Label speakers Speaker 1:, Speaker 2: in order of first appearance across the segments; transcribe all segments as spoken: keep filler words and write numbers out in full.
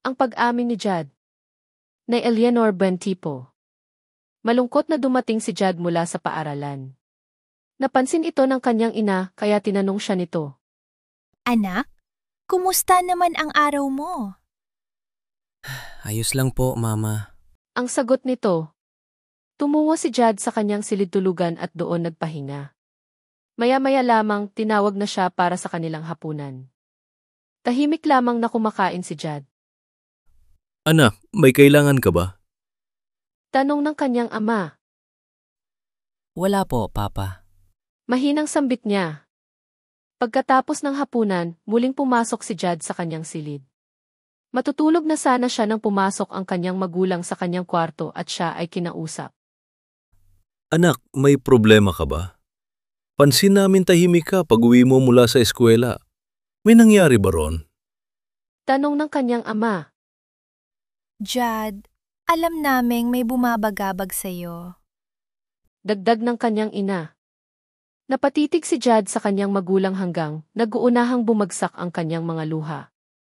Speaker 1: Ang pag-amin ni Jad na Eleanor Buentipo. Malungkot na dumating si Jad mula sa paaralan. Napansin ito ng kanyang ina kaya tinanong siya nito.
Speaker 2: Anak, kumusta naman ang araw mo?
Speaker 3: Ayos lang po, Mama.
Speaker 1: Ang sagot nito. Tumungo si Jad sa kanyang silid-tulugan at doon nagpahinga. Maya-maya lamang tinawag na siya para sa kanilang hapunan. Tahimik lamang na kumakain si Jad.
Speaker 4: Anak, may kailangan ka ba?
Speaker 1: Tanong ng kanyang ama.
Speaker 3: Wala po, Papa.
Speaker 1: Mahinang sambit niya. Pagkatapos ng hapunan, muling pumasok si Jad sa kanyang silid. Matutulog na sana siya nang pumasok ang kanyang magulang sa kanyang kwarto at siya ay kinausap.
Speaker 4: Anak, may problema ka ba? Pansin namin tahimik ka pag uwi mo mula sa eskwela. May nangyari ba ron?
Speaker 1: Tanong ng kanyang ama.
Speaker 2: Jad, alam naming may bumabagabag sa'yo.
Speaker 1: Dagdag ng kanyang ina. Napatitig si Jad sa kanyang magulang hanggang nag-uunahang bumagsak ang kanyang mga luha.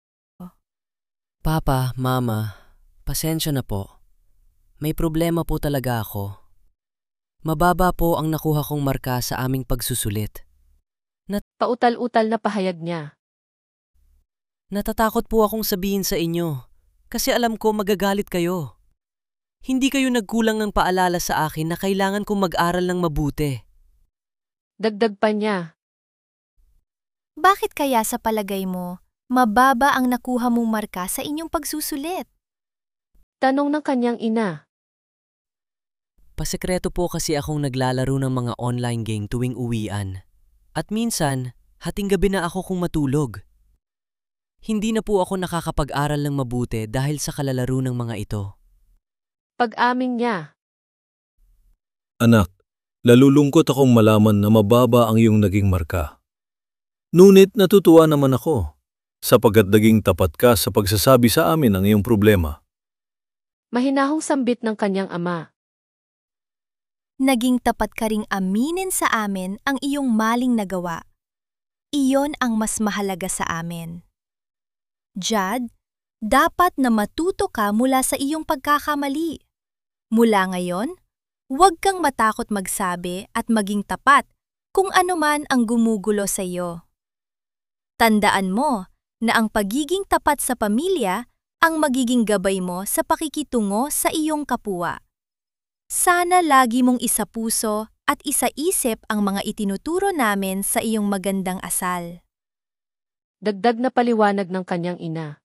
Speaker 3: Papa, Mama, pasensya na po. May problema po talaga ako. Mababa po ang nakuha kong marka sa aming pagsusulit. Nat-
Speaker 1: Pautal-utal na pahayag niya.
Speaker 3: Natatakot po akong sabihin sa inyo kasi alam ko magagalit kayo. Hindi kayo nagkulang ng paalala sa akin na kailangan kong mag-aral ng mabuti.
Speaker 1: Dagdag pa niya.
Speaker 2: Bakit kaya sa palagay mo, mababa ang nakuha mong marka sa inyong pagsusulit?
Speaker 1: Tanong ng kanyang ina.
Speaker 3: Pasekreto po kasi akong naglalaro ng mga online game tuwing uwian. At minsan, hating gabi na ako kung matulog. Hindi na po ako nakakapag-aral ng mabuti dahil sa kalalaro ng mga ito.
Speaker 1: Pag-amin niya.
Speaker 4: Anak, lalulungkot akong malaman na mababa ang iyong naging marka. Ngunit natutuwa naman ako, sapagkat naging tapat ka sa pagsasabi sa amin ang iyong problema.
Speaker 1: Mahinahong sambit ng kanyang ama.
Speaker 2: Naging tapat ka ring aminin sa amin ang iyong maling nagawa. Iyon ang mas mahalaga sa amin. Jad, dapat na matuto ka mula sa iyong pagkakamali. Mula ngayon, huwag kang matakot magsabi at maging tapat kung ano man ang gumugulo sa iyo. Tandaan mo na ang pagiging tapat sa pamilya ang magiging gabay mo sa pakikitungo sa iyong kapwa. Sana lagi mong isapuso at isaisip ang mga itinuturo namin sa iyong magandang asal.
Speaker 1: Dagdag na paliwanag ng kanyang ina.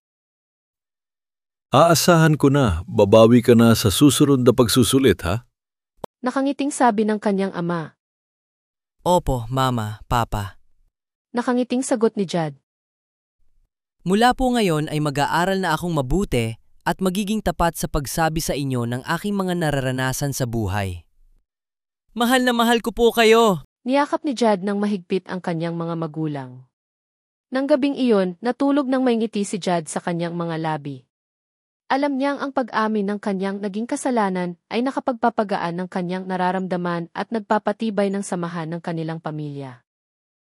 Speaker 4: Aasahan ko na, babawi ka na sa susunod na pagsusulit, ha?
Speaker 1: Nakangiting sabi ng kanyang ama.
Speaker 3: Opo, Mama, Papa.
Speaker 1: Nakangiting sagot ni Jad.
Speaker 3: Mula po ngayon ay mag-aaral na akong mabuti at magiging tapat sa pagsabi sa inyo ng aking mga nararanasan sa buhay. Mahal na mahal ko po kayo!
Speaker 1: Niyakap ni Jad ng mahigpit ang kanyang mga magulang. Nang gabing iyon, natulog ng may ngiti si Jad sa kanyang mga labi. Alam niyang ang pag-amin ng kanyang naging kasalanan ay nakapagpapagaan ng kanyang nararamdaman at nagpapatibay ng samahan ng kanilang pamilya.